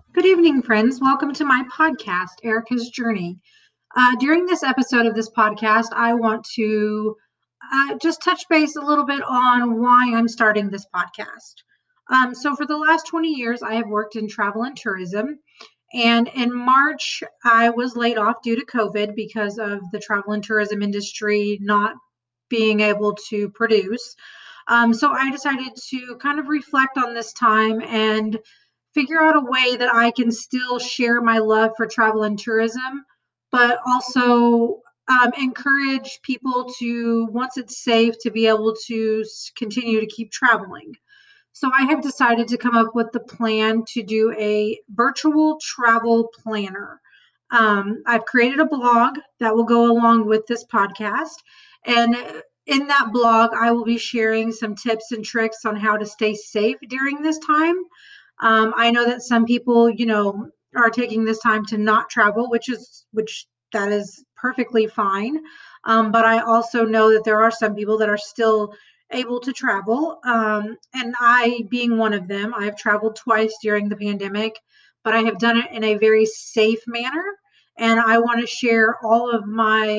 Good evening, friends. Welcome to my podcast, Erica's Journey. During this episode of this podcast, I want to just touch base a little bit on why I'm starting this podcast. For the last 20 years, I have worked in travel and tourism. And in March, I was laid off due to COVID because of the travel and tourism industry not being able to produce. So I decided to kind of reflect on this time and figure out a way that I can still share my love for travel and tourism, but also encourage people to, once it's safe, to be able to continue to keep traveling. So I have decided to come up with the plan to do a virtual travel planner. I've created a blog that will go along with this podcast. And in that blog, I will be sharing some tips and tricks on how to stay safe during this time. I know that some people, are taking this time to not travel, which that is perfectly fine. But I also know that there are some people that are still able to travel. And I, being one of them, I've traveled twice during the pandemic, but I have done it in a very safe manner. And I want to share all of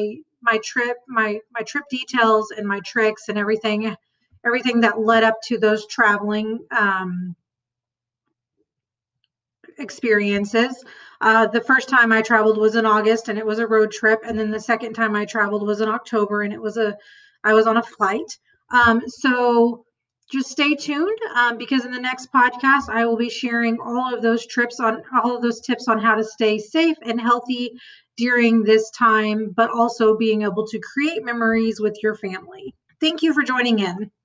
my trip details and my tricks and everything that led up to those traveling experiences. The first time I traveled was in August and it was a road trip, and then the second time I traveled was in October and I was on a flight. So just stay tuned because in the next podcast I will be sharing all of those tips on how to stay safe and healthy during this time, but also being able to create memories with your family. Thank you for joining in.